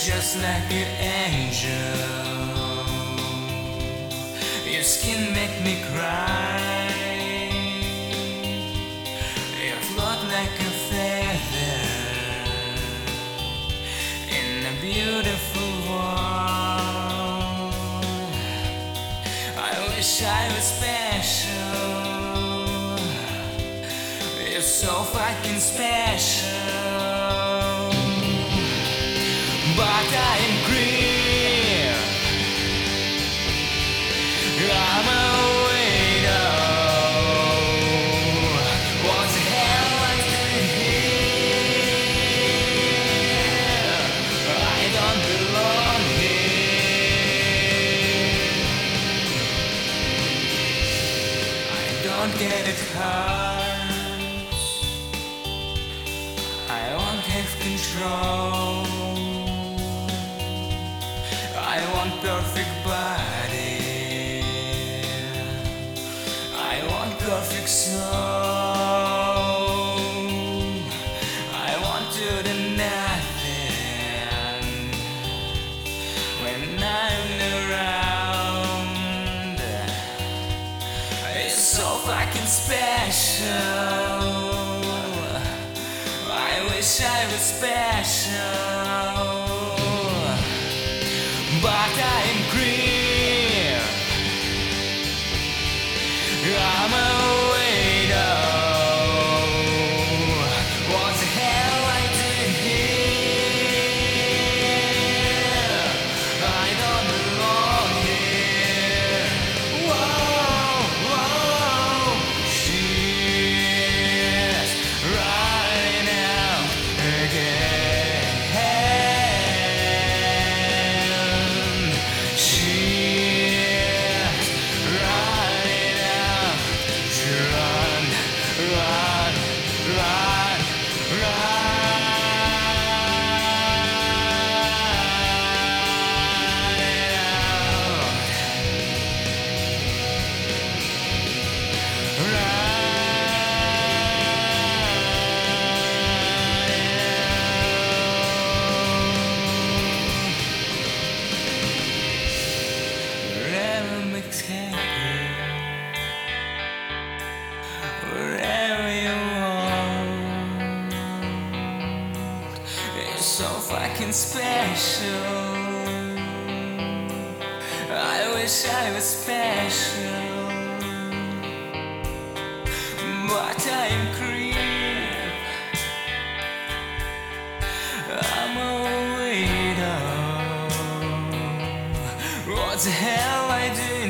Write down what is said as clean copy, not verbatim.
just like an angel. Your skin make me cry. You float like a feather in a beautiful world. I wish I was special. You're so fucking special. But I'm green. I'm a widow. What the hell am I doing here? I don't belong here. I don't get it hard. I won't have control. I want perfect body. I want perfect soul. I want to do nothing when I'm around. It's so fucking special. I wish I was special. But I'm green. I'm a widow. What the hell I do here? I don't belong here. Whoa, whoa, she's running out again. Wherever you want, it's so fucking special. I wish I was special, but I'm creep. I'm a widow. What the hell I do?